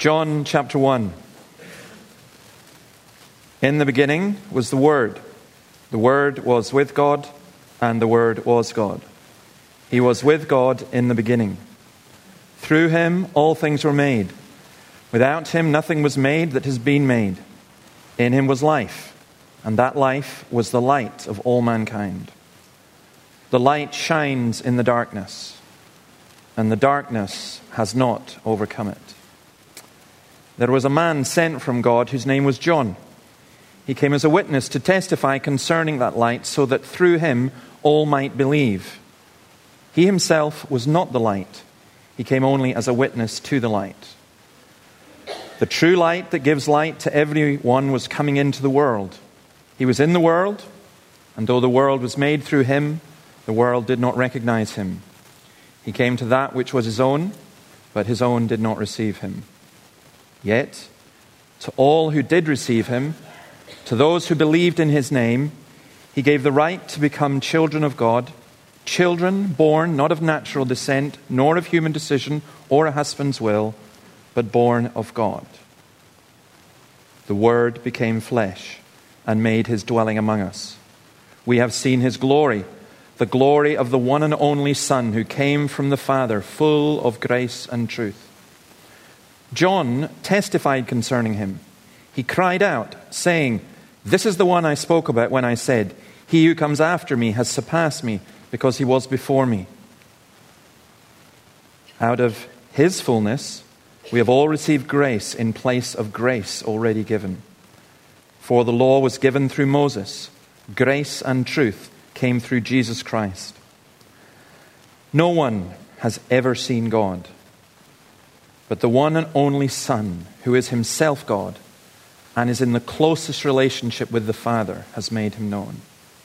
John chapter 1. In the beginning was the Word. The Word was with God, and the Word was God. He was with God in the beginning. Through him all things were made. Without him nothing was made that has been made. In him was life, and that life was the light of all mankind. The light shines in the darkness, and the darkness has not overcome it. There was a man sent from God whose name was John. He came as a witness to testify concerning that light, so that through him all might believe. He himself was not the light. He came only as a witness to the light. The true light that gives light to everyone was coming into the world. He was in the world, and though the world was made through him, the world did not recognize him. He came to that which was his own, but his own did not receive him. Yet, to all who did receive him, to those who believed in his name, he gave the right to become children of God, children born not of natural descent, nor of human decision or a husband's will, but born of God. The Word became flesh and made his dwelling among us. We have seen his glory, the glory of the one and only Son who came from the Father, full of grace and truth. John testified concerning him. He cried out, saying, "This is the one I spoke about when I said, 'He who comes after me has surpassed me, because he was before me.' Out of his fullness, we have all received grace in place of grace already given. For the law was given through Moses. Grace and truth came through Jesus Christ. No one has ever seen God, but the one and only Son, who is himself God and is in the closest relationship with the Father, has made him known."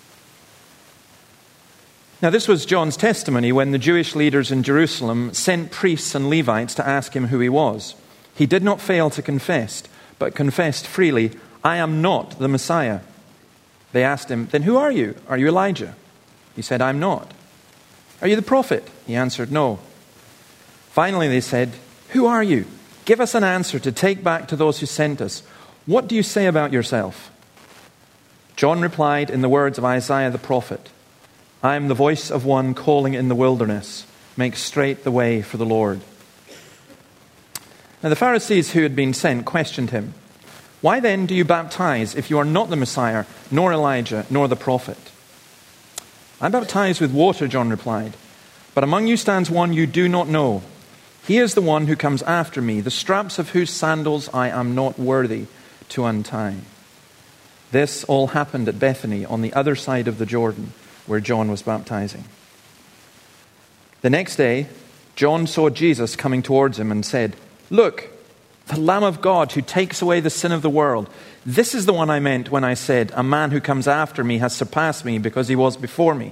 Now, this was John's testimony when the Jewish leaders in Jerusalem sent priests and Levites to ask him who he was. He did not fail to confess, but confessed freely, "I am not the Messiah." They asked him, "Then who are you? Are you Elijah?" He said, "I'm not." "Are you the prophet?" He answered, "No." Finally they said, "Who are you? Give us an answer to take back to those who sent us. What do you say about yourself?" John replied in the words of Isaiah the prophet, "I am the voice of one calling in the wilderness, make straight the way for the Lord." Now the Pharisees who had been sent questioned him, "Why then do you baptize if you are not the Messiah, nor Elijah, nor the prophet?" "I baptize with water," John replied, "but among you stands one you do not know. He is the one who comes after me, the straps of whose sandals I am not worthy to untie." This all happened at Bethany on the other side of the Jordan, where John was baptizing. The next day, John saw Jesus coming towards him and said, "Look, the Lamb of God who takes away the sin of the world. This is the one I meant when I said, 'A man who comes after me has surpassed me because he was before me.'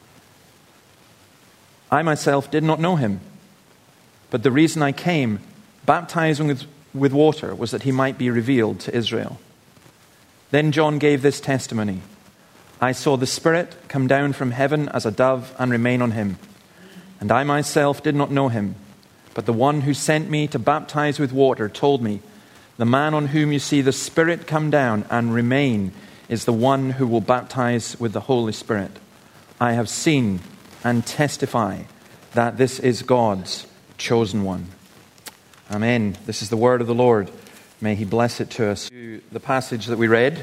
I myself did not know him, but the reason I came, baptizing with water, was that he might be revealed to Israel." Then John gave this testimony, "I saw the Spirit come down from heaven as a dove and remain on him. And I myself did not know him, but the one who sent me to baptize with water told me, 'The man on whom you see the Spirit come down and remain is the one who will baptize with the Holy Spirit.' I have seen and testify that this is God's chosen one." Amen. This is the word of the Lord. May he bless it to us. The passage that we read.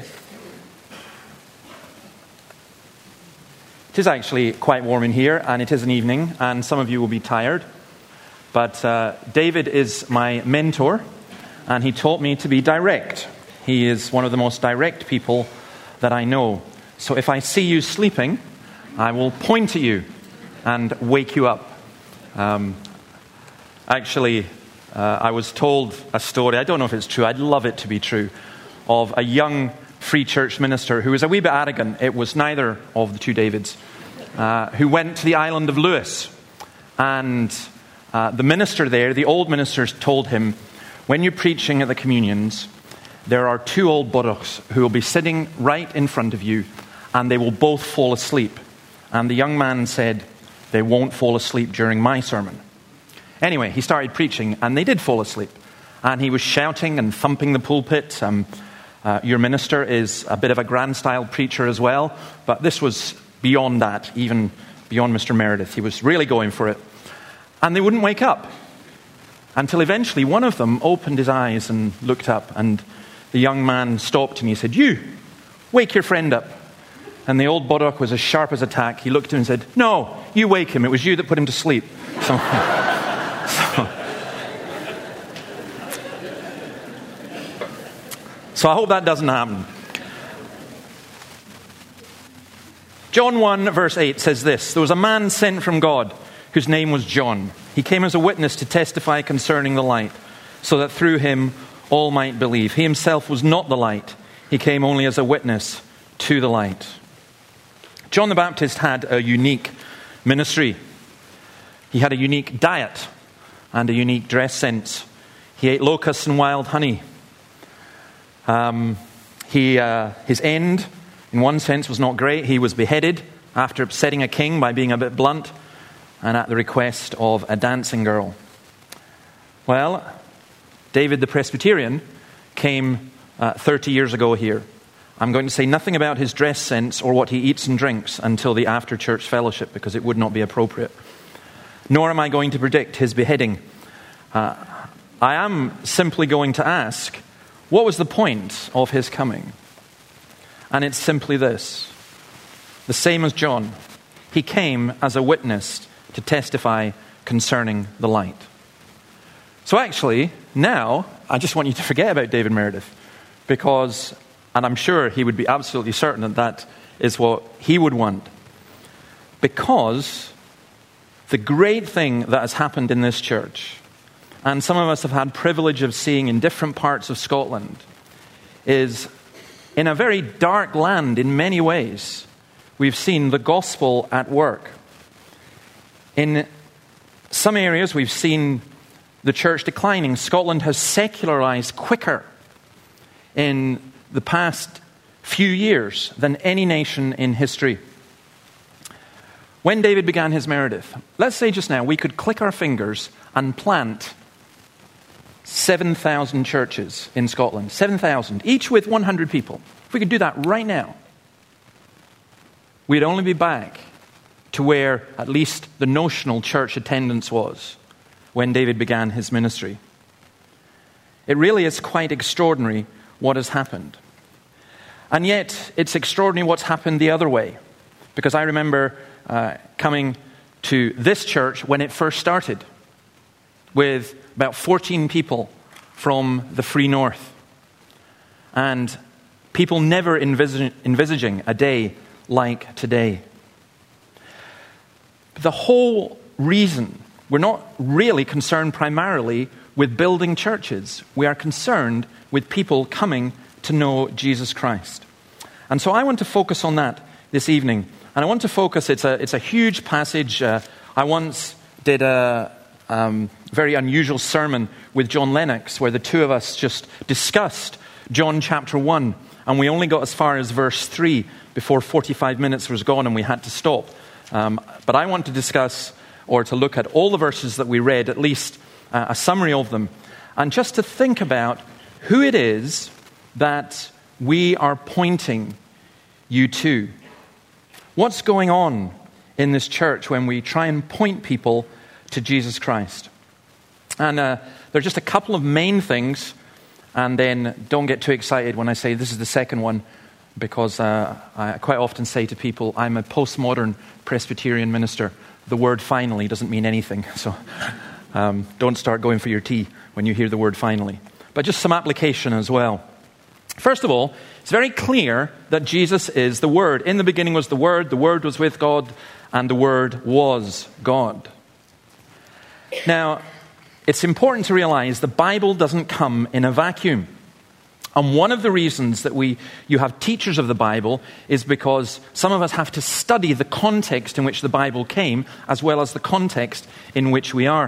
It is actually quite warm in here, and it is an evening, and some of you will be tired. But David is my mentor, and he taught me to be direct. He is one of the most direct people that I know. So if I see you sleeping, I will point at you and wake you up. I was told a story, I don't know if it's true, I'd love it to be true, of a young free church minister who was a wee bit arrogant. It was neither of the two Davids, who went to the island of Lewis. And the minister there, the old minister, told him, "When you're preaching at the communions, there are two old bullocks who will be sitting right in front of you, and they will both fall asleep." And the young man said, "They won't fall asleep during my sermon." Anyway, he started preaching, and they did fall asleep. and he was shouting and thumping the pulpit. Your minister is a bit of a grand-style preacher as well, but this was beyond that, even beyond Mr. Meredith. He was really going for it. And they wouldn't wake up until eventually one of them opened his eyes and looked up, and the young man stopped and he said, "You, wake your friend up." And the old Bodok was as sharp as a tack. He looked at him and said, "No, you wake him. It was you that put him to sleep." So I hope that doesn't happen. John 1 verse 8 says this: "There was a man sent from God whose name was John. He came as a witness to testify concerning the light, so that through him all might believe. He himself was not the light. He came only as a witness to the light." John the Baptist had a unique ministry. He had a unique diet and a unique dress sense. He ate locusts and wild honey. His end, in one sense, was not great. He was beheaded after upsetting a king by being a bit blunt and at the request of a dancing girl. Well, David the Presbyterian came 30 years ago here. I'm going to say nothing about his dress sense or what he eats and drinks until the after-church fellowship, because it would not be appropriate. Nor am I going to predict his beheading. I am simply going to ask, what was the point of his coming? And it's simply this: the same as John. He came as a witness to testify concerning the light. So actually, now, I just want you to forget about David Meredith, because, and I'm sure he would be absolutely certain that that is what he would want. Because the great thing that has happened in this church, and some of us have had privilege of seeing in different parts of Scotland, is in a very dark land in many ways, we've seen the gospel at work. In some areas, we've seen the church declining. Scotland has secularized quicker in the past few years than any nation in history. When David began his Meredith, let's say just now we could click our fingers and plant 7,000 churches in Scotland. 7,000, each with 100 people. If we could do that right now, we'd only be back to where at least the notional church attendance was when David began his ministry. It really is quite extraordinary what has happened. And yet, it's extraordinary what's happened the other way. Because I remember coming to this church when it first started, with about 14 people from the Free North. And people never envisaging a day like today. The whole reason, we're not really concerned primarily with building churches. We are concerned with people coming to know Jesus Christ. And so I want to focus on that this evening. And I want to focus, it's a huge passage. I once did a very unusual sermon with John Lennox, where the two of us just discussed John chapter 1. And we only got as far as verse 3 before 45 minutes was gone and we had to stop. But I want to discuss, or to look at all the verses that we read, at least a summary of them, and just to think about who it is that we are pointing you to. What's going on in this church when we try and point people to Jesus Christ? And there are just a couple of main things, and then don't get too excited when I say this is the second one, because I quite often say to people, I'm a postmodern Presbyterian minister. The word finally doesn't mean anything, so don't start going for your tea when you hear the word finally. But just some application as well. First of all, it's very clear that Jesus is the Word. In the beginning was the Word was with God, and the Word was God. Now, it's important to realize the Bible doesn't come in a vacuum. And one of the reasons that you have teachers of the Bible is because some of us have to study the context in which the Bible came, as well as the context in which we are.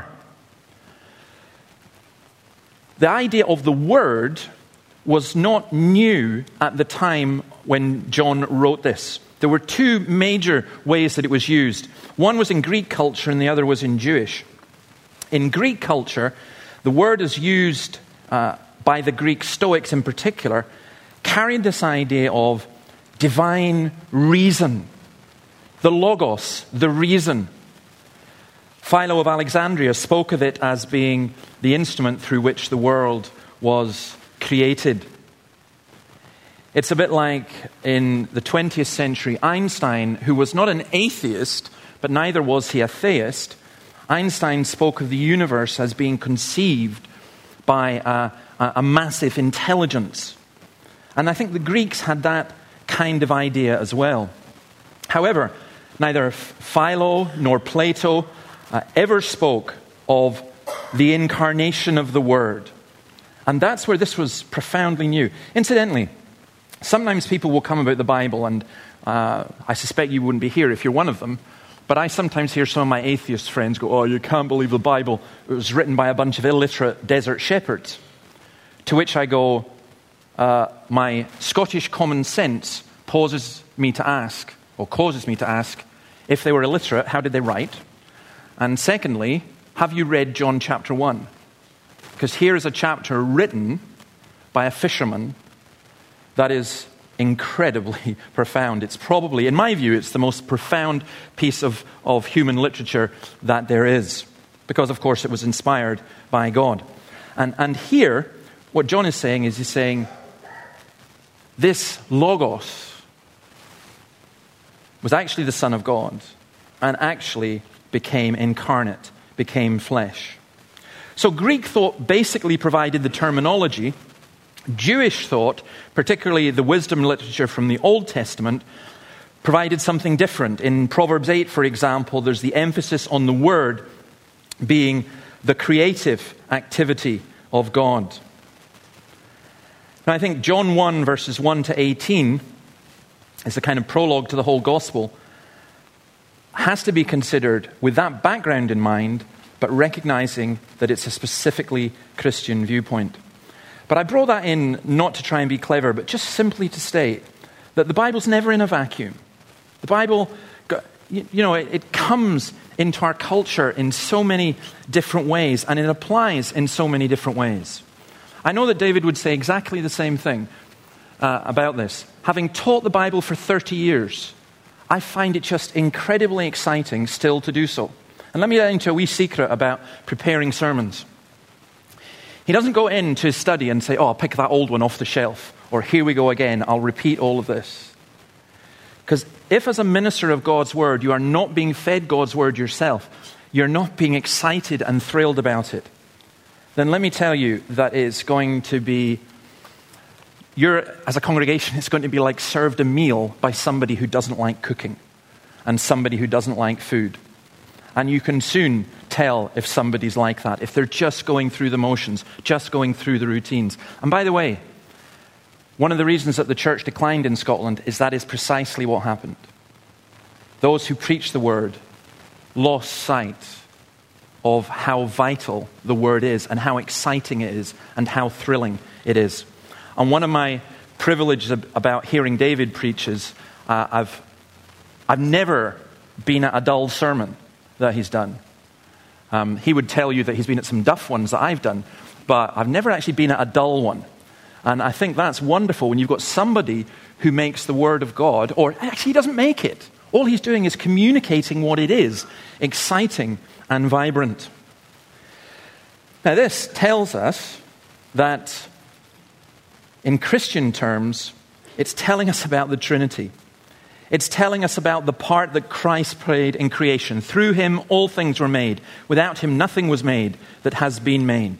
The idea of the Word was not new at the time when John wrote this. There were two major ways that it was used. One was in Greek culture and the other was in Jewish. In Greek culture, the word is used by the Greek Stoics in particular, carried this idea of divine reason. The logos, the reason. Philo of Alexandria spoke of it as being the instrument through which the world was created. It's a bit like in the 20th century, Einstein, who was not an atheist, but neither was he a theist. Einstein spoke of the universe as being conceived by a massive intelligence. And I think the Greeks had that kind of idea as well. However, neither Philo nor Plato ever spoke of the incarnation of the Word. And that's where this was profoundly new. Incidentally, sometimes people will come about the Bible, and I suspect you wouldn't be here if you're one of them, but I sometimes hear some of my atheist friends go, "Oh, you can't believe the Bible. It was written by a bunch of illiterate desert shepherds." To which I go, my Scottish common sense causes me to ask, if they were illiterate, how did they write? And secondly, have you read John chapter 1? Because here is a chapter written by a fisherman that is incredibly profound. It's probably, in my view, it's the most profound piece of human literature that there is. Because, of course, it was inspired by God. And here, what John is saying is he's saying, this Logos was actually the Son of God and actually became incarnate, became flesh. So Greek thought basically provided the terminology. Jewish thought, particularly the wisdom literature from the Old Testament, provided something different. In Proverbs 8, for example, there's the emphasis on the Word being the creative activity of God. Now, I think John 1, verses 1 to 18, is a kind of prologue to the whole gospel, has to be considered with that background in mind, but recognizing that it's a specifically Christian viewpoint. But I brought that in not to try and be clever, but just simply to state that the Bible's never in a vacuum. The Bible, it comes into our culture in so many different ways, and it applies in so many different ways. I know that David would say exactly the same thing about this. Having taught the Bible for 30 years, I find it just incredibly exciting still to do so. And let me get into a wee secret about preparing sermons. He doesn't go into his study and say, "Oh, I'll pick that old one off the shelf," or "Here we go again, I'll repeat all of this." Because if as a minister of God's Word, you are not being fed God's Word yourself, you're not being excited and thrilled about it, then let me tell you that it's going to be, as a congregation, it's going to be like served a meal by somebody who doesn't like cooking and somebody who doesn't like food. And you can soon tell if somebody's like that, if they're just going through the motions, just going through the routines. And by the way, one of the reasons that the church declined in Scotland is that is precisely what happened. Those who preached the Word lost sight of how vital the Word is and how exciting it is and how thrilling it is. And one of my privileges about hearing David preach is I've never been at a dull sermon that he's done. He would tell you that he's been at some duff ones that I've done, but I've never actually been at a dull one. And I think that's wonderful when you've got somebody who makes the Word of God, or actually he doesn't make it. All he's doing is communicating what it is, exciting and vibrant. Now this tells us that in Christian terms, it's telling us about the Trinity. It's telling us about the part that Christ played in creation. Through him, all things were made. Without him, nothing was made that has been made.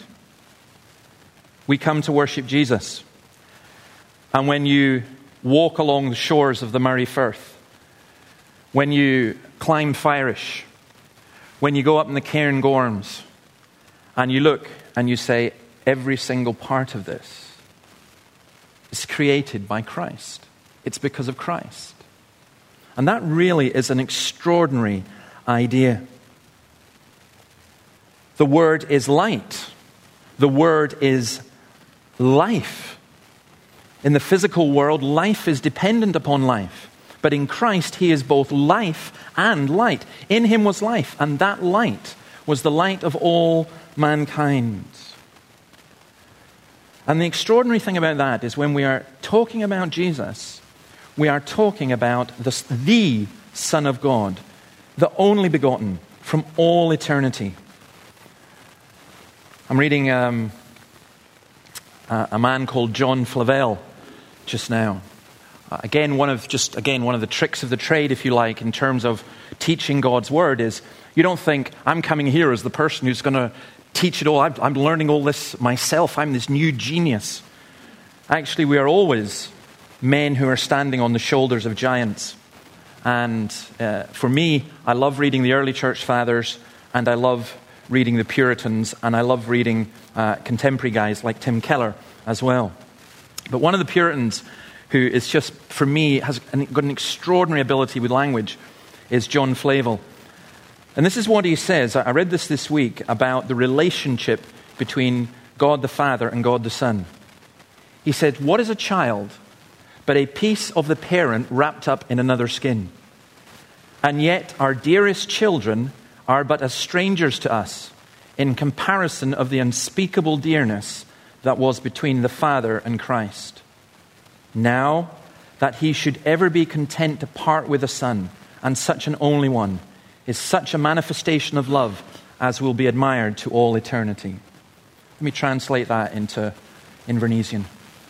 We come to worship Jesus. And when you walk along the shores of the Murray Firth, when you climb Fyrish, when you go up in the Cairngorms, and you look and you say, every single part of this is created by Christ. It's because of Christ. And that really is an extraordinary idea. The Word is light. The Word is life. In the physical world, life is dependent upon life. But in Christ, he is both life and light. In him was life, and that light was the light of all mankind. And the extraordinary thing about that is when we are talking about Jesus, we are talking about the Son of God, the only begotten from all eternity. I'm reading a man called John Flavel just now. Again, one of the tricks of the trade, if you like, in terms of teaching God's word is you don't think I'm coming here as the person who's going to teach it all. I'm learning all this myself. I'm this new genius. Actually, we are always men who are standing on the shoulders of giants. And for me, I love reading the early church fathers, and I love reading the Puritans, and I love reading contemporary guys like Tim Keller as well. But one of the Puritans who is just, for me, has got an extraordinary ability with language is John Flavel. And this is what he says. I read this week about the relationship between God the Father and God the Son. He said, "What is a child but a piece of the parent wrapped up in another skin? And yet our dearest children are but as strangers to us in comparison of the unspeakable dearness that was between the Father and Christ. Now that he should ever be content to part with a son, and such an only one, is such a manifestation of love as will be admired to all eternity." Let me translate that into Invernessian.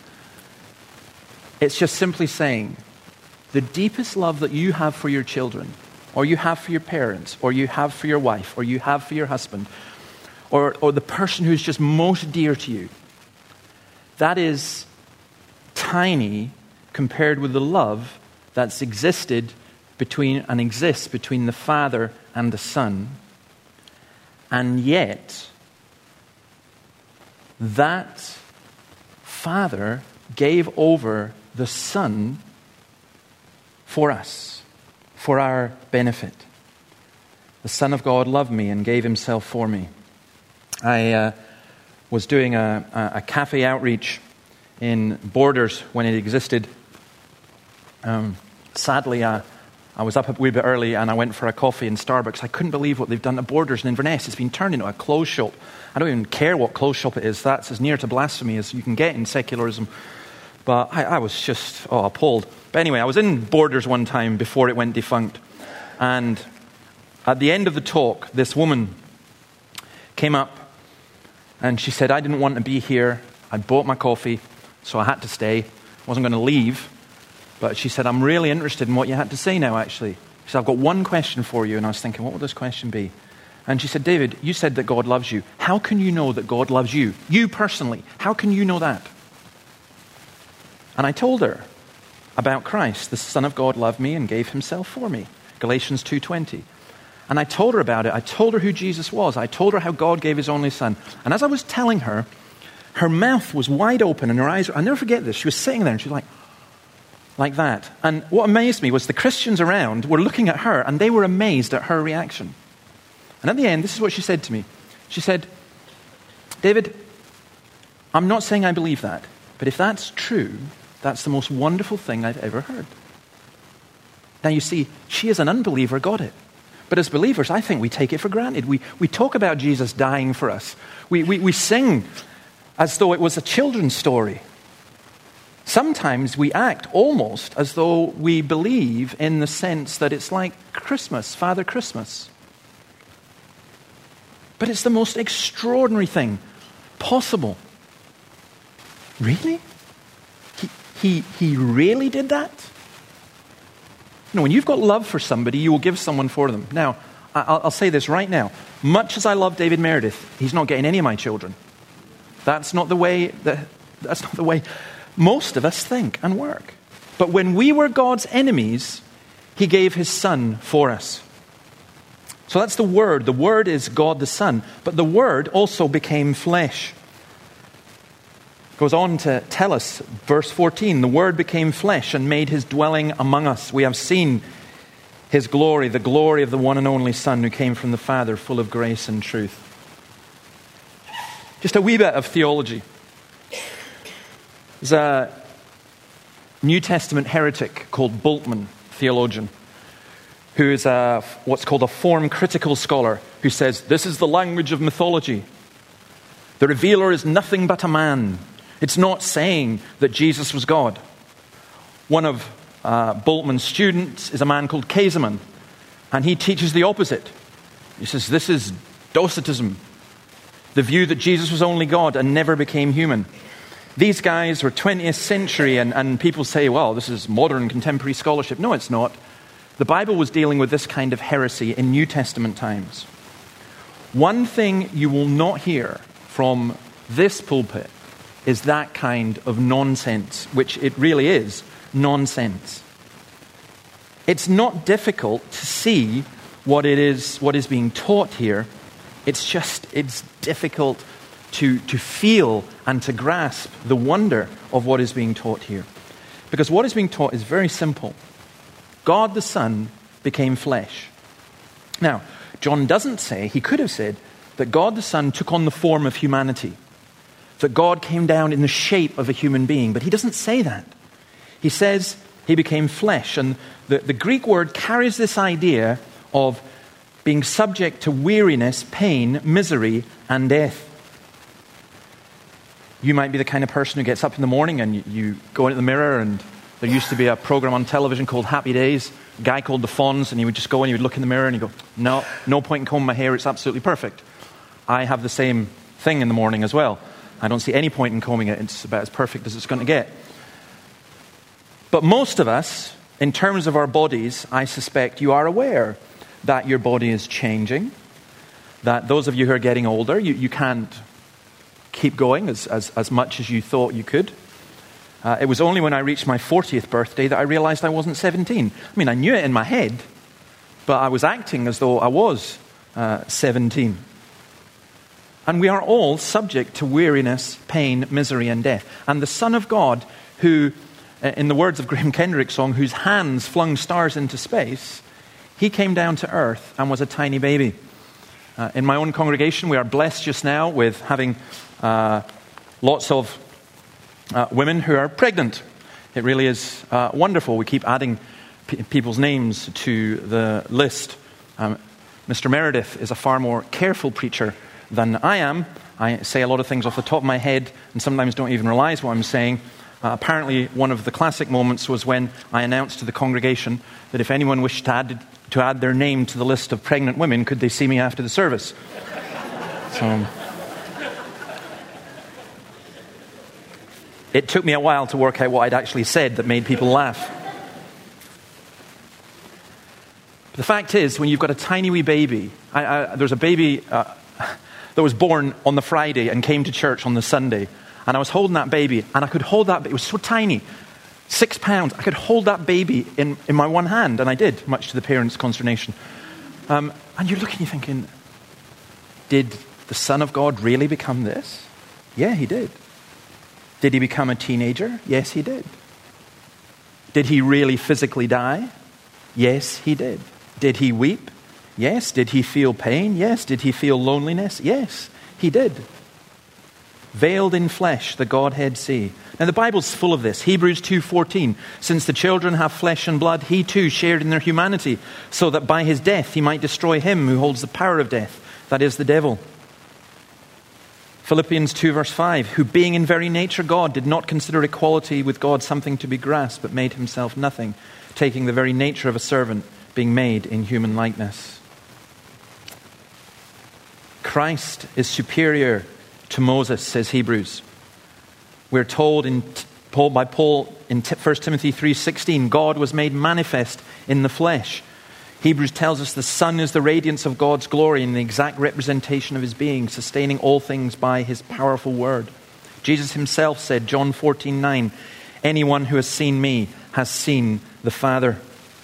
It's just simply saying, the deepest love that you have for your children, or you have for your parents, or you have for your wife, or you have for your husband, or the person who's just most dear to you, that is tiny compared with the love that's existed and exists between the Father and the Son. And yet, that Father gave over the Son for us, for our benefit. The Son of God loved me and gave himself for me. I was doing a cafe outreach in Borders when it existed. Sadly, I was up a wee bit early and I went for a coffee in Starbucks. I couldn't believe what they've done to Borders in Inverness. It's been turned into a clothes shop. I don't even care what clothes shop it is. That's as near to blasphemy as you can get in secularism. But I was just appalled. But anyway, I was in Borders one time before it went defunct. And at the end of the talk, this woman came up and she said, "I didn't want to be here. I bought my coffee, so I had to stay. I wasn't going to leave." But she said, "I'm really interested in what you had to say now, actually." She said, "I've got one question for you." And I was thinking, what would this question be? And she said, "David, you said that God loves you. How can you know that God loves you? You personally. How can you know that?" And I told her about Christ. The Son of God loved me and gave himself for me. Galatians 2:20. And I told her about it. I told her who Jesus was. I told her how God gave his only Son. And as I was telling her, her mouth was wide open and her eyes, I'll never forget this. She was sitting there and she was like that. And what amazed me was the Christians around were looking at her and they were amazed at her reaction. And at the end, this is what she said to me. She said, "David, I'm not saying I believe that, but if that's true, that's the most wonderful thing I've ever heard." Now you see, she as an unbeliever got it. But as believers, I think we take it for granted. We talk about Jesus dying for us. We sing as though it was a children's story. Sometimes we act almost as though we believe in the sense that it's like Christmas, Father Christmas. But it's the most extraordinary thing possible. Really? He really did that? You know, when you've got love for somebody, you will give someone for them. Now, I'll say this right now. Much as I love David Meredith, he's not getting any of my children. That's not the way most of us think and work. But when we were God's enemies, he gave his Son for us. So that's the Word. The Word is God the Son. But the Word also became flesh. Goes on to tell us, verse 14, "The Word became flesh and made his dwelling among us. We have seen his glory, the glory of the one and only Son who came from the Father, full of grace and truth." Just a wee bit of theology. There's a New Testament heretic called Bultmann, theologian, who is what's called a form critical scholar, who says, this is the language of mythology. The revealer is nothing but a man It's not saying that Jesus was God. One of Bultmann's students is a man called Kaiserman, and he teaches the opposite. He says this is Docetism, the view that Jesus was only God and never became human. These guys were 20th century, and people say, well, this is modern contemporary scholarship. No, it's not. The Bible was dealing with this kind of heresy in New Testament times. One thing you will not hear from this pulpit is that kind of nonsense, which it really is, nonsense. It's not difficult to see what is being taught here. It's difficult to feel and to grasp the wonder of what is being taught here. Because what is being taught is very simple. God the Son became flesh. Now, John doesn't say, he could have said, that God the Son took on the form of humanity. That God came down in the shape of a human being. But he doesn't say that. He says he became flesh. And the Greek word carries this idea of being subject to weariness, pain, misery, and death. You might be the kind of person who gets up in the morning and you go into the mirror, and there used to be a program on television called Happy Days, a guy called the Fonz, and he would just go and he would look in the mirror and he'd go, no point in combing my hair, it's absolutely perfect. I have the same thing in the morning as well. I don't see any point in combing it, it's about as perfect as it's going to get. But most of us, in terms of our bodies, I suspect you are aware that your body is changing, that those of you who are getting older, you can't keep going as much as you thought you could. It was only when I reached my 40th birthday that I realized I wasn't 17. I mean, I knew it in my head, but I was acting as though I was 17. And we are all subject to weariness, pain, misery, and death. And the Son of God, who, in the words of Graham Kendrick's song, whose hands flung stars into space, he came down to earth and was a tiny baby. In my own congregation, we are blessed just now with having lots of women who are pregnant. It really is wonderful. We keep adding people's names to the list. Mr. Meredith is a far more careful preacher than I am. I say a lot of things off the top of my head and sometimes don't even realize what I'm saying. Apparently, one of the classic moments was when I announced to the congregation that if anyone wished to add their name to the list of pregnant women, could they see me after the service? So it took me a while to work out what I'd actually said that made people laugh. The fact is, when you've got a tiny wee baby, there's a baby that was born on the Friday and came to church on the Sunday, and I was holding that baby, and I could hold that baby. It was so tiny, 6 pounds. I could hold that baby in my one hand, and I did, much to the parents' consternation. And you're looking, you're thinking, did the Son of God really become this? Yeah, he did. Did he become a teenager? Yes, he did. Did he really physically die? Yes, he did. Did he weep? Yes. Did he feel pain? Yes. Did he feel loneliness? Yes, he did. Veiled in flesh, the Godhead see. Now the Bible's full of this. Hebrews 2:14. Since the children have flesh and blood, he too shared in their humanity, so that by his death he might destroy him who holds the power of death, that is the devil. Philippians 2 verse 5. Who being in very nature God, did not consider equality with God something to be grasped, but made himself nothing, taking the very nature of a servant, being made in human likeness. Christ is superior to Moses, says Hebrews. We're told by Paul in 1 Timothy 3:16, God was made manifest in the flesh. Hebrews tells us the Son is the radiance of God's glory and the exact representation of his being, sustaining all things by his powerful word. Jesus himself said, John 14:9, anyone who has seen me has seen the Father.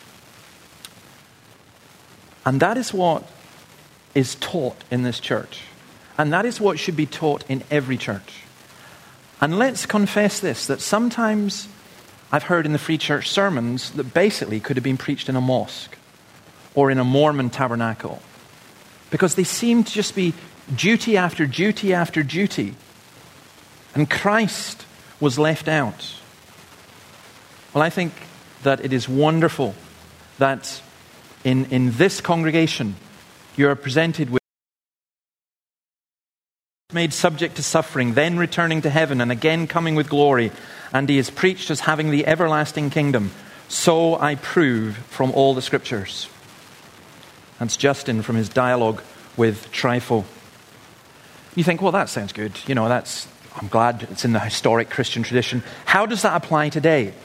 And that is what is taught in this church. And that is what should be taught in every church. And let's confess this, that sometimes I've heard in the Free Church sermons that basically could have been preached in a mosque or in a Mormon tabernacle, because they seem to just be duty after duty after duty. And Christ was left out. Well, I think that it is wonderful that in this congregation you are presented with made subject to suffering, then returning to heaven, and again coming with glory, and he is preached as having the everlasting kingdom. So I prove from all the Scriptures." That's Justin from his dialogue with Trypho. You think, well, that sounds good. I'm glad it's in the historic Christian tradition. How does that apply today?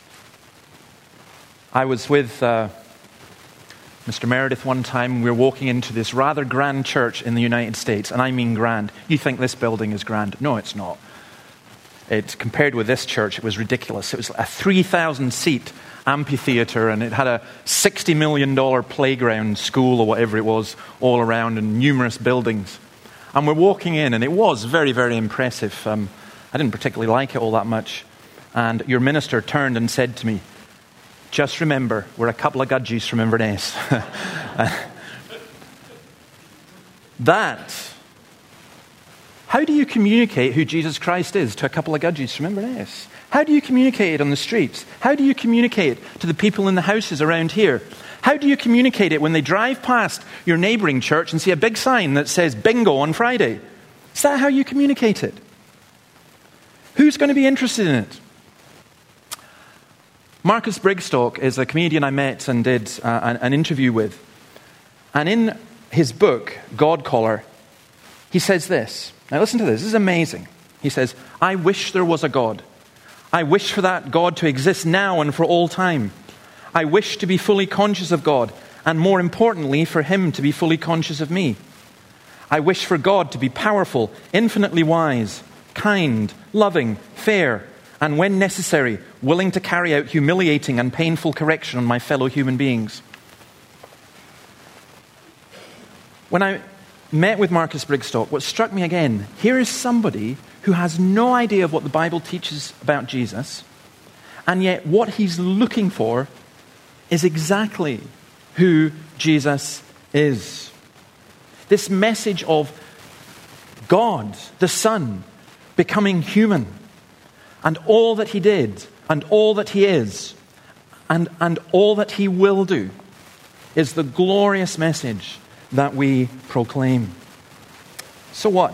I was with Mr. Meredith one time. We were walking into this rather grand church in the United States, and I mean grand. You think this building is grand. No, it's not. Compared with this church, it was ridiculous. It was a 3,000-seat amphitheater, and it had a $60 million playground, school or whatever it was, all around, and numerous buildings. And we're walking in, and it was very, very impressive. I didn't particularly like it all that much. And your minister turned and said to me, "Just remember, we're a couple of gudgies from Inverness." How do you communicate who Jesus Christ is to a couple of gudgies from Inverness? How do you communicate it on the streets? How do you communicate it to the people in the houses around here? How do you communicate it when they drive past your neighbouring church and see a big sign that says bingo on Friday? Is that how you communicate it? Who's going to be interested in it? Marcus Brigstocke is a comedian I met and did an interview with. And in his book, God Caller, he says this. Now listen to this. This is amazing. He says, "I wish there was a God. I wish for that God to exist now and for all time. I wish to be fully conscious of God, and more importantly, for him to be fully conscious of me. I wish for God to be powerful, infinitely wise, kind, loving, fair, and when necessary, willing to carry out humiliating and painful correction on my fellow human beings." When I met with Marcus Brigstocke, what struck me again, here is somebody who has no idea of what the Bible teaches about Jesus, and yet what he's looking for is exactly who Jesus is. This message of God, the Son, becoming human, and all that he did, and all that he is, and all that he will do, is the glorious message that we proclaim. So what?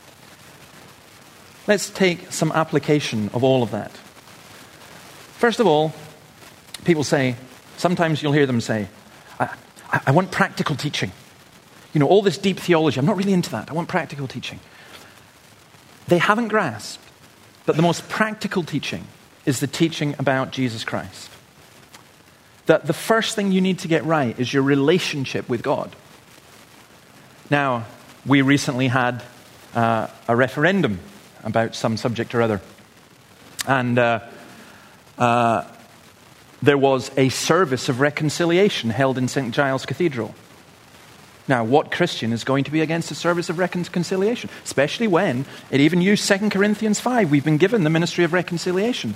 Let's take some application of all of that. First of all, people say, sometimes you'll hear them say, I want practical teaching. All this deep theology, I'm not really into that. I want practical teaching. They haven't grasped that the most practical teaching is the teaching about Jesus Christ. That the first thing you need to get right is your relationship with God. Now, we recently had a referendum about some subject or other. And there was a service of reconciliation held in St. Giles Cathedral. Now, what Christian is going to be against a service of reconciliation? Especially when it even used 2 Corinthians 5. We've been given the ministry of reconciliation.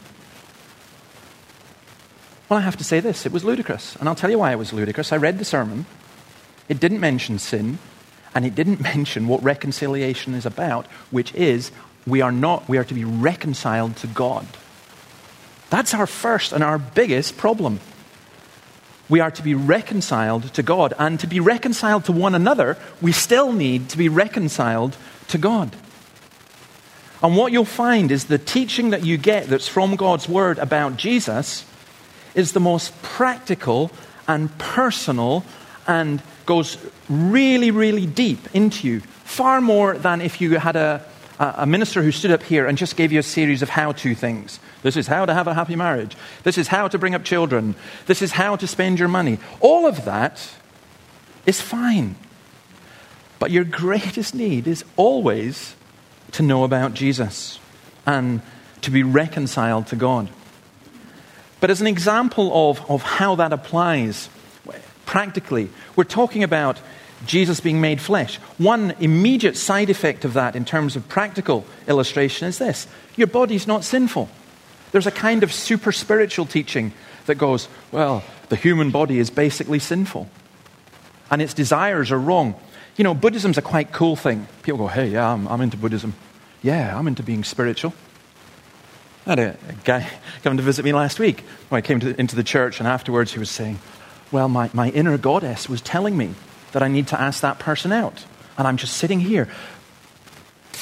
Well, I have to say this. It was ludicrous. And I'll tell you why it was ludicrous. I read the sermon. It didn't mention sin. And it didn't mention what reconciliation is about, which is we are to be reconciled to God. That's our first and our biggest problem. We are to be reconciled to God. And to be reconciled to one another, we still need to be reconciled to God. And what you'll find is the teaching that you get that's from God's Word about Jesus is the most practical and personal and goes really, really deep into you. Far more than if you had a minister who stood up here and just gave you a series of how-to things. This is how to have a happy marriage. This is how to bring up children. This is how to spend your money. All of that is fine. But your greatest need is always to know about Jesus and to be reconciled to God. But as an example of how that applies practically, we're talking about Jesus being made flesh. One immediate side effect of that in terms of practical illustration is this. Your body's not sinful. There's a kind of super spiritual teaching that goes, well, the human body is basically sinful. And its desires are wrong. Buddhism's a quite cool thing. People go, hey, yeah, I'm into Buddhism. Yeah, I'm into being spiritual. I had a guy come to visit me last week. When I came into the church, and afterwards he was saying, well, my inner goddess was telling me that I need to ask that person out. And I'm just sitting here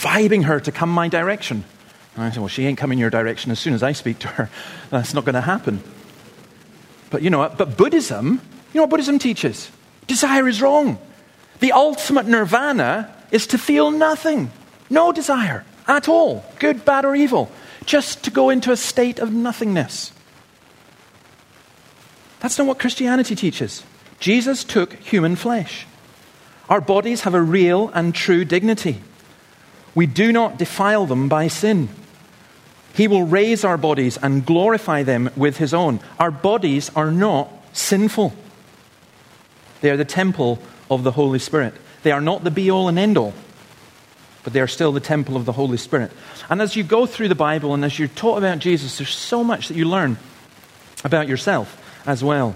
vibing her to come my direction. And I said, well, she ain't coming your direction as soon as I speak to her. That's not going to happen. But you know what? But Buddhism, you know what Buddhism teaches? Desire is wrong. The ultimate nirvana is to feel nothing. No desire at all, good, bad, or evil. Just to go into a state of nothingness. That's not what Christianity teaches. Jesus took human flesh. Our bodies have a real and true dignity. We do not defile them by sin. He will raise our bodies and glorify them with his own. Our bodies are not sinful. They are the temple of the Holy Spirit. They are not the be-all and end-all, but they are still the temple of the Holy Spirit. And as you go through the Bible and as you're taught about Jesus, there's so much that you learn about yourself as well.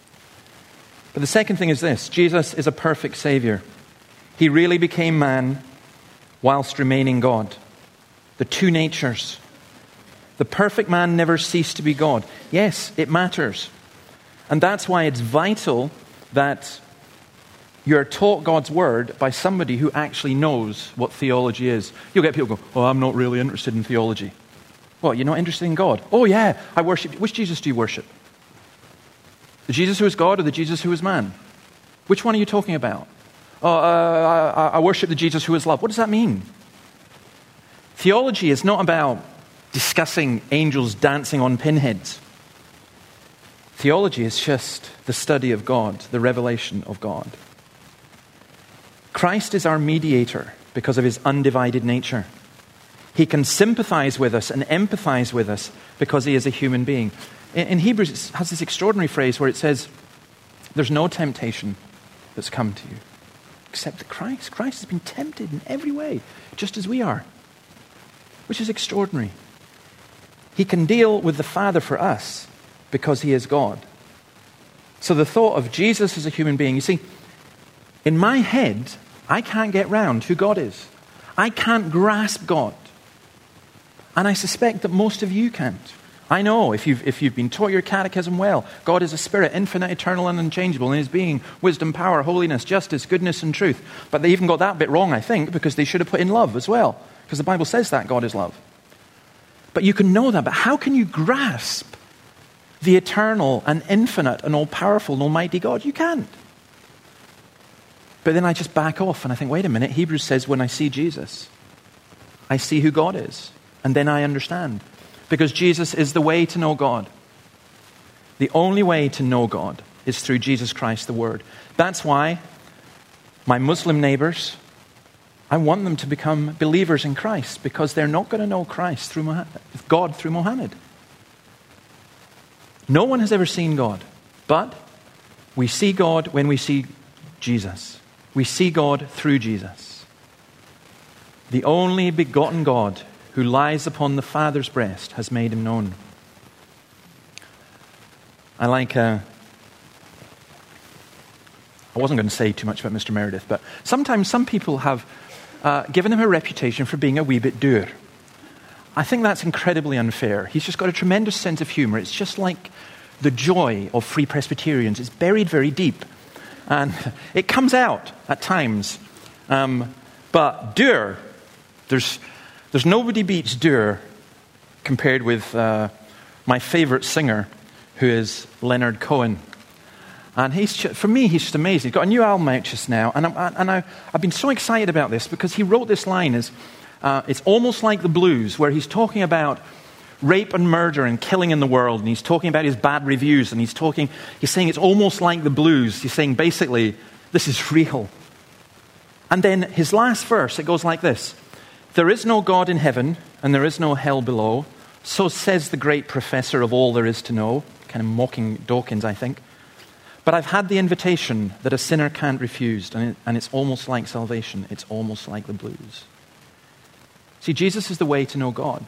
But the second thing is this: Jesus is a perfect Savior. He really became man whilst remaining God. The two natures. The perfect man never ceased to be God. Yes, it matters. And that's why it's vital that you're taught God's word by somebody who actually knows what theology is. You'll get people go, oh, I'm not really interested in theology. What, you're not interested in God? Oh yeah, I worship. Which Jesus do you worship? The Jesus who is God or the Jesus who is man? Which one are you talking about? Oh, I worship the Jesus who is love. What does that mean? Theology is not about discussing angels dancing on pinheads. Theology is just the study of God, the revelation of God. Christ is our mediator because of his undivided nature. He can sympathize with us and empathize with us because he is a human being. In Hebrews, it has this extraordinary phrase where it says, there's no temptation that's come to you except that Christ has been tempted in every way, just as we are, which is extraordinary. He can deal with the Father for us because he is God. So the thought of Jesus as a human being, you see, in my head, I can't get round who God is. I can't grasp God. And I suspect that most of you can't. I know if you've been taught your catechism well, God is a spirit, infinite, eternal, and unchangeable in his being, wisdom, power, holiness, justice, goodness, and truth. But they even got that bit wrong, I think, because they should have put in love as well. Because the Bible says that God is love. But you can know that, but how can you grasp the eternal and infinite and all-powerful and almighty God? You can't. But then I just back off and I think, wait a minute, Hebrews says when I see Jesus, I see who God is. And then I understand. Because Jesus is the way to know God. The only way to know God is through Jesus Christ, the Word. That's why my Muslim neighbors, I want them to become believers in Christ, because they're not going to know Christ through God through Muhammad. No one has ever seen God, but we see God when we see Jesus. We see God through Jesus. The only begotten God who lies upon the Father's breast has made him known. I wasn't going to say too much about Mr. Meredith, but sometimes some people have given him a reputation for being a wee bit dour. I think that's incredibly unfair. He's just got a tremendous sense of humor. It's just like the joy of Free Presbyterians. It's buried very deep. And it comes out at times. But dour, there's nobody beats dour compared with my favorite singer, who is Leonard Cohen. And for me, he's just amazing. He's got a new album out just now. And I've been so excited about this because he wrote this line as, it's almost like the blues, where he's talking about rape and murder and killing in the world. And he's talking about his bad reviews. And he's saying it's almost like the blues. He's saying basically, this is real. And then his last verse, it goes like this. There is no God in heaven and there is no hell below. So says the great professor of all there is to know. Kind of mocking Dawkins, I think. But I've had the invitation that a sinner can't refuse, and it's almost like salvation. It's almost like the blues. See, Jesus is the way to know God.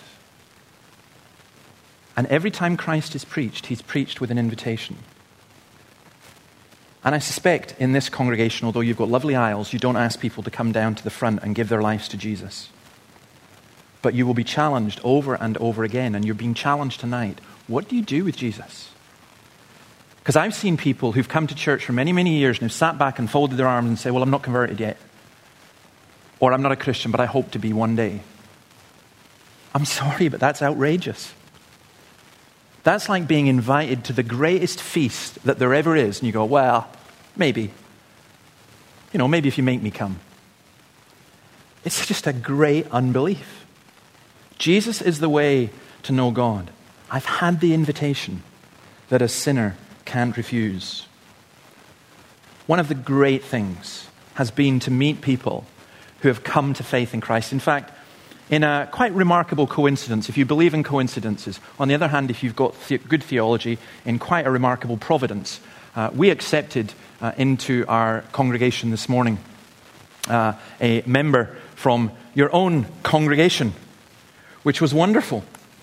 And every time Christ is preached, he's preached with an invitation. And I suspect in this congregation, although you've got lovely aisles, you don't ask people to come down to the front and give their lives to Jesus. But you will be challenged over and over again, and you're being challenged tonight. What do you do with Jesus? Because I've seen people who've come to church for many, many years and have sat back and folded their arms and say, well, I'm not converted yet. Or I'm not a Christian, but I hope to be one day. I'm sorry, but that's outrageous. That's like being invited to the greatest feast that there ever is, and you go, well, maybe. Maybe if you make me come. It's just a great unbelief. Jesus is the way to know God. I've had the invitation that a sinner can't refuse. One of the great things has been to meet people who have come to faith in Christ. In fact, in a quite remarkable coincidence, if you believe in coincidences, on the other hand, if you've got good theology, in quite a remarkable providence, we accepted into our congregation this morning a member from your own congregation, which was wonderful.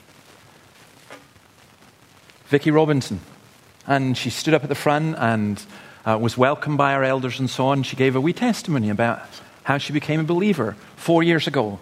Vicky Robinson. And she stood up at the front and was welcomed by our elders and so on. She gave a wee testimony about how she became a believer 4 years ago.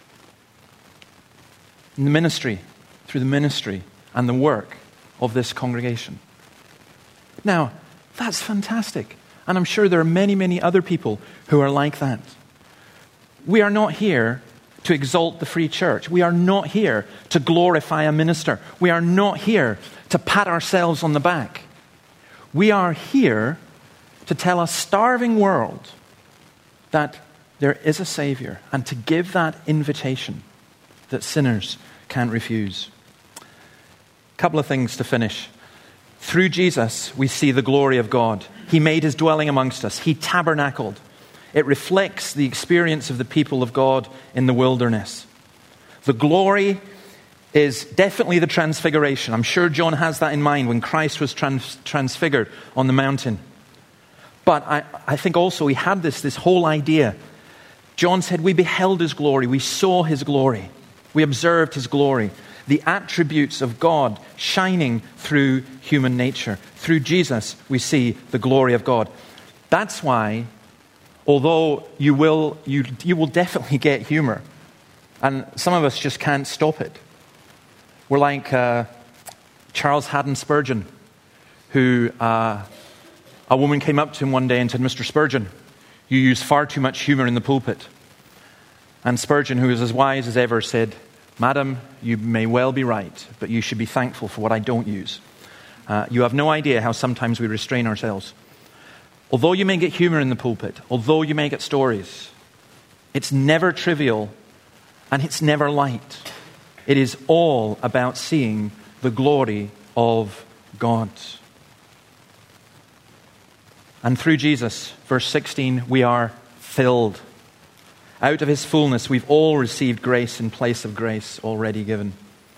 In the ministry, through the ministry and the work of this congregation. Now, that's fantastic. And I'm sure there are many, many other people who are like that. We are not here to exalt the free church. We are not here to glorify a minister. We are not here to pat ourselves on the back. We are here to tell a starving world that there is a Savior and to give that invitation that sinners can't refuse. A couple of things to finish. Through Jesus, we see the glory of God. He made his dwelling amongst us. He tabernacled. It reflects the experience of the people of God in the wilderness. The glory is definitely the transfiguration. I'm sure John has that in mind when Christ was transfigured on the mountain. But I think also he had this whole idea. John said, we beheld his glory. We saw his glory. We observed his glory. The attributes of God shining through human nature. Through Jesus, we see the glory of God. That's why, although you will definitely get humor, and some of us just can't stop it. We're like Charles Haddon Spurgeon, who a woman came up to him one day and said, Mr. Spurgeon, you use far too much humor in the pulpit. And Spurgeon, who was as wise as ever, said, Madam, you may well be right, but you should be thankful for what I don't use. You have no idea how sometimes we restrain ourselves. Although you may get humor in the pulpit, although you may get stories, it's never trivial and it's never light. It is all about seeing the glory of God. And through Jesus, verse 16, we are filled. Out of his fullness, we've all received grace in place of grace already given.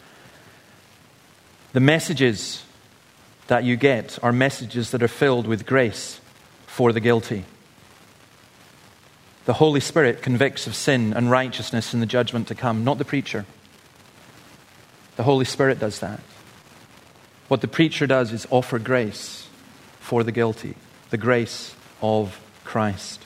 The messages that you get are messages that are filled with grace for the guilty. The Holy Spirit convicts of sin and righteousness in the judgment to come, not the preacher. The Holy Spirit does that. What the preacher does is offer grace for the guilty, the grace of Christ.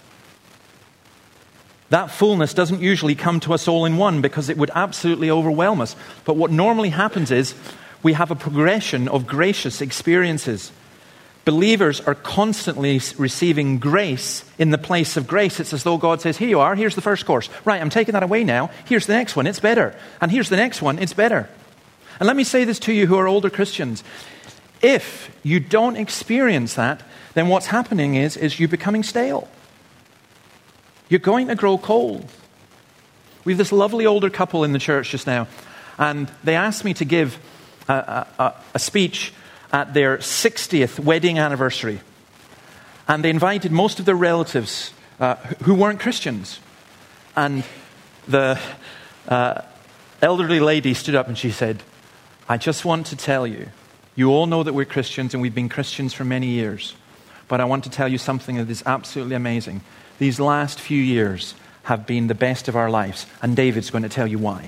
That fullness doesn't usually come to us all in one because it would absolutely overwhelm us. But what normally happens is we have a progression of gracious experiences. Believers are constantly receiving grace in the place of grace. It's as though God says, here you are, here's the first course. Right, I'm taking that away now. Here's the next one, it's better. And here's the next one, it's better. And let me say this to you who are older Christians. If you don't experience that, then what's happening is you're becoming stale. You're going to grow cold. We have this lovely older couple in the church just now, and they asked me to give a speech at their 60th wedding anniversary. And they invited most of their relatives who weren't Christians. And the elderly lady stood up and she said, I just want to tell you, you all know that we're Christians and we've been Christians for many years. But I want to tell you something that is absolutely amazing. These last few years have been the best of our lives. And David's going to tell you why.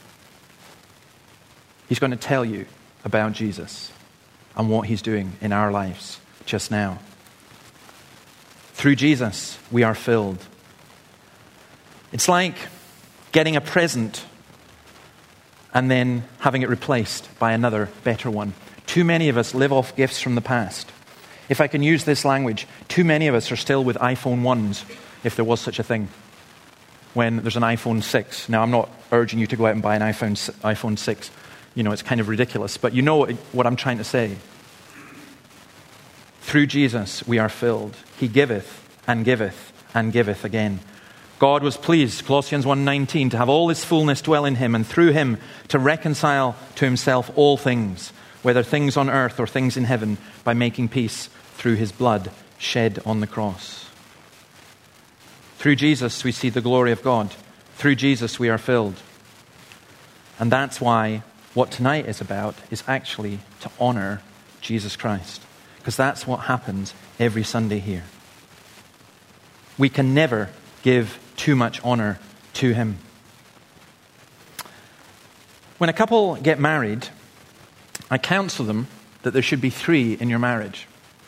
He's going to tell you about Jesus and what he's doing in our lives just now. Through Jesus, we are filled. It's like getting a present and then having it replaced by another better one. Too many of us live off gifts from the past. If I can use this language, too many of us are still with iPhone 1s, if there was such a thing. when there's an iPhone 6. Now, I'm not urging you to go out and buy an iPhone 6. It's kind of ridiculous. But you know what I'm trying to say. Through Jesus we are filled. He giveth and giveth and giveth again. God was pleased, Colossians 1:19, to have all his fullness dwell in him, and through him to reconcile to himself all things, whether things on earth or things in heaven, by making peace through his blood shed on the cross. Through Jesus we see the glory of God. Through Jesus we are filled. And that's why what tonight is about is actually to honor Jesus Christ. Because that's what happens every Sunday here. We can never give too much honor to him. When a couple get married, I counsel them that there should be 3 in your marriage.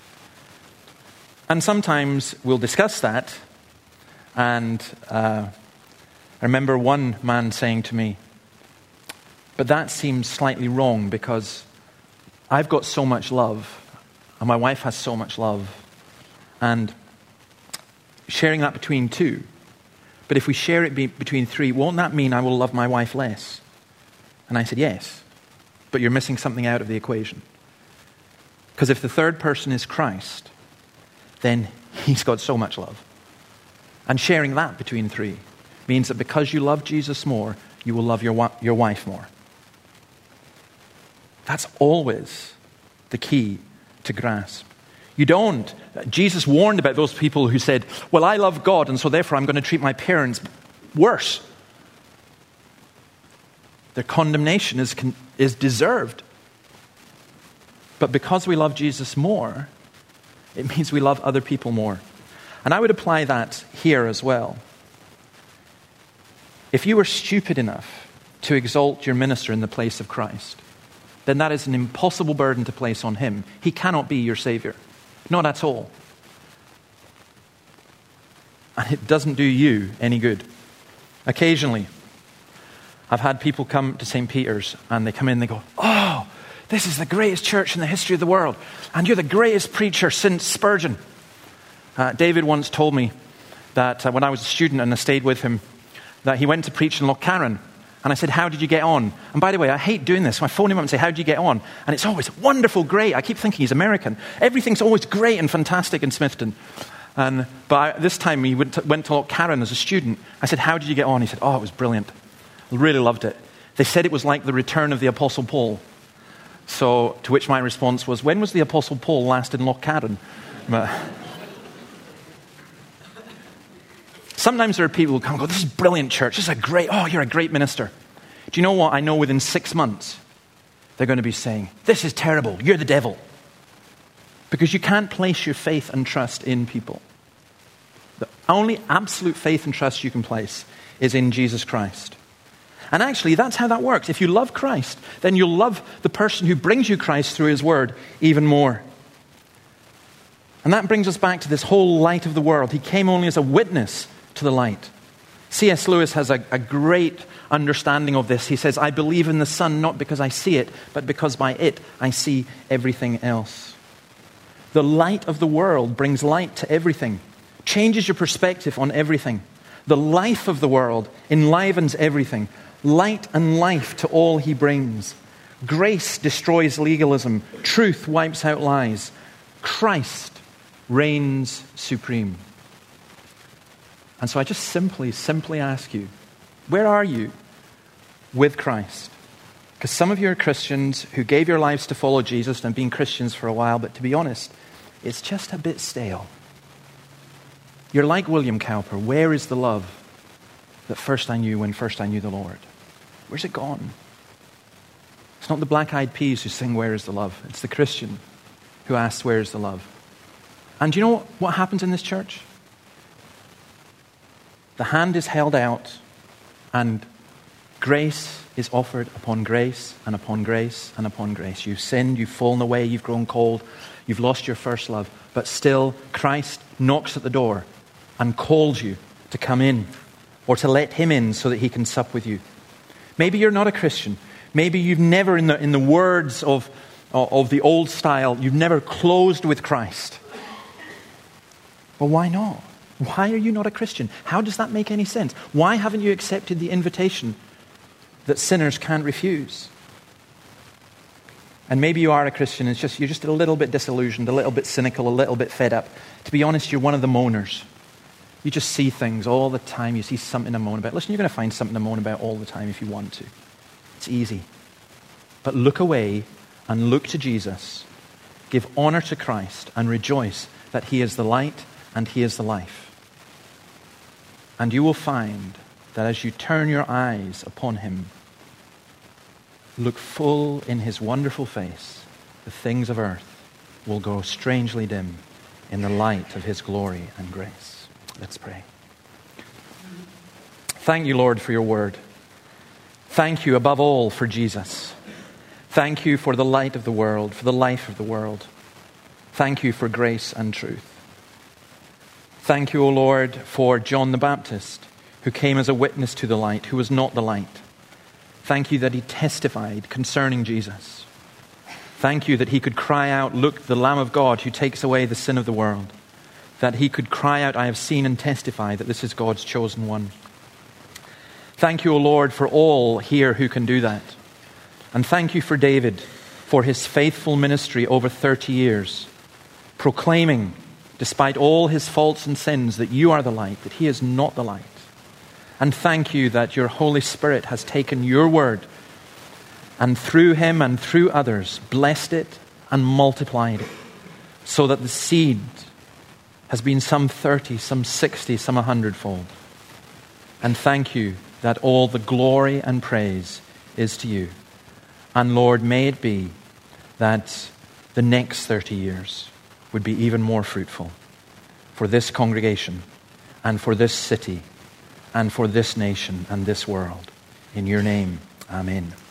And sometimes we'll discuss that. And I remember one man saying to me, but that seems slightly wrong because I've got so much love and my wife has so much love, and sharing that between 2. But if we share it between 3, won't that mean I will love my wife less? And I said, yes, but you're missing something out of the equation. Because if the third person is Christ, then he's got so much love. And sharing that between 3 means that because you love Jesus more, you will love your wife more. That's always the key to grasp. Jesus warned about those people who said, well, I love God, and so therefore I'm going to treat my parents worse. Their condemnation is deserved. But because we love Jesus more, it means we love other people more. And I would apply that here as well. If you were stupid enough to exalt your minister in the place of Christ, then that is an impossible burden to place on him. He cannot be your Savior. Not at all. And it doesn't do you any good. Occasionally, I've had people come to St. Peter's and they come in and they go, oh, this is the greatest church in the history of the world. And you're the greatest preacher since Spurgeon. David once told me that when I was a student and I stayed with him, that he went to preach in Lochcarron. And I said, how did you get on? And by the way, I hate doing this. So I phone him up and say, how did you get on? And it's always wonderful, great. I keep thinking he's American. Everything's always great and fantastic in Smithton. But this time he went to Lochcarron as a student. I said, how did you get on? He said, oh, it was brilliant. I really loved it. They said it was like the return of the Apostle Paul. So to which my response was, when was the Apostle Paul last in Lochcarron? Sometimes there are people who come and go, this is brilliant church. This is you're a great minister. Do you know what? I know within 6 months, they're going to be saying, this is terrible. You're the devil. Because you can't place your faith and trust in people. The only absolute faith and trust you can place is in Jesus Christ. And actually, that's how that works. If you love Christ, then you'll love the person who brings you Christ through his word even more. And that brings us back to this whole light of the world. He came only as a witness to the light. C.S. Lewis has a great understanding of this. He says, I believe in the sun not because I see it, but because by it I see everything else. The light of the world brings light to everything, changes your perspective on everything. The life of the world enlivens everything. Light and life to all he brings. Grace destroys legalism. Truth wipes out lies. Christ reigns supreme. And so I just simply ask you, where are you with Christ? Because some of you are Christians who gave your lives to follow Jesus and have been Christians for a while, but to be honest, it's just a bit stale. You're like William Cowper. Where is the love that first I knew when first I knew the Lord? Where's it gone? It's not the Black Eyed Peas who sing, where is the love? It's the Christian who asks, where is the love? And do you know what happens in this church? The hand is held out and grace is offered upon grace and upon grace and upon grace. You've sinned, you've fallen away, you've grown cold, you've lost your first love. But still, Christ knocks at the door and calls you to come in or to let him in so that he can sup with you. Maybe you're not a Christian. Maybe you've never, in the words of the old style, you've never closed with Christ. Well, why not? Why are you not a Christian? How does that make any sense? Why haven't you accepted the invitation that sinners can't refuse? And maybe you are a Christian, you're just a little bit disillusioned, a little bit cynical, a little bit fed up. To be honest, you're one of the moaners. You just see things all the time. You see something to moan about. Listen, you're going to find something to moan about all the time if you want to. It's easy. But look away and look to Jesus. Give honor to Christ and rejoice that he is the light and he is the life. And you will find that as you turn your eyes upon him, look full in his wonderful face, the things of earth will grow strangely dim in the light of his glory and grace. Let's pray. Thank you, Lord, for your word. Thank you above all for Jesus. Thank you for the light of the world, for the life of the world. Thank you for grace and truth. Thank you, O Lord, for John the Baptist, who came as a witness to the light, who was not the light. Thank you that he testified concerning Jesus. Thank you that he could cry out, "Look, the Lamb of God who takes away the sin of the world." That he could cry out, "I have seen and testify that this is God's chosen one." Thank you, O Lord, for all here who can do that. And thank you for David, for his faithful ministry over 30 years, proclaiming, despite all his faults and sins, that you are the light, that he is not the light. And thank you that your Holy Spirit has taken your word and through him and through others, blessed it and multiplied it, so that the seed has been some 30, some 60, some 100-fold. And thank you that all the glory and praise is to you. And Lord, may it be that the next 30 years would be even more fruitful for this congregation and for this city and for this nation and this world. In your name, amen.